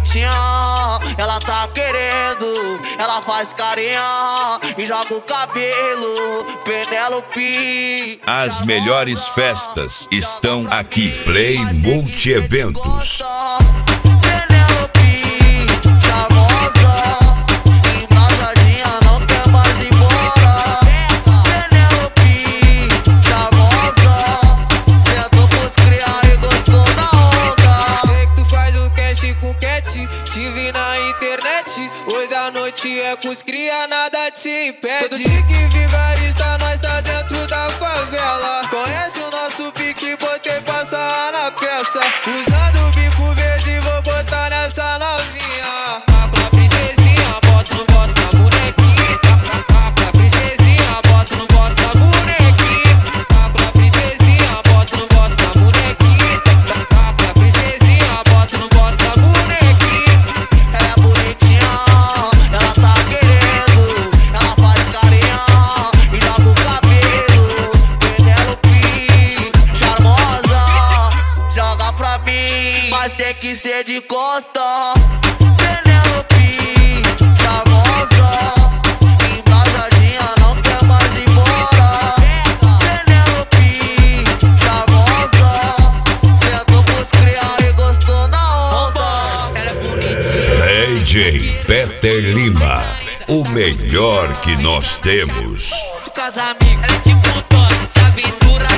bonitinha, ela tá querendo. Ela faz carinha e joga o cabelo. Penélope. As melhores festas estão aqui. Play Multieventos. Penélope, charmosa, embrasadinha, não quer mais ir embora. Penélope, charmosa, sentou pros cria e gostou da onda. Sei que tu faz um cash com cat, te vi na internet. Hoje a noite é com os cria, nada te impede. Todo dia que vigarista, nós tá dentro da favela. Conhece o nosso pique, botei passar na peça. Usando o bico verde, vou botar nessa novinha. Tá com a princesinha, bota no bota na bonequinha. Tá com a princesinha, bota no bota na bonequinha. Tá com a princesinha, bota no bota na bonequinha. Tá com a princesinha, bota no bota na bonequinha. Ela é bonitinha, ela tá querendo. Ela faz carinha e joga o cabelo. Penélope, charmosa, joga pra mim, mas tem que ser de costa. Penélope, charmosa, embrasadinha, não quer mais ir embora. Penélope, charmosa, sentou pros cria e gostou na onda. Ela é bonitinha. DJ Peter Lima, o melhor que nós temos. Com as amigas, ela é tipo Tony, se aventura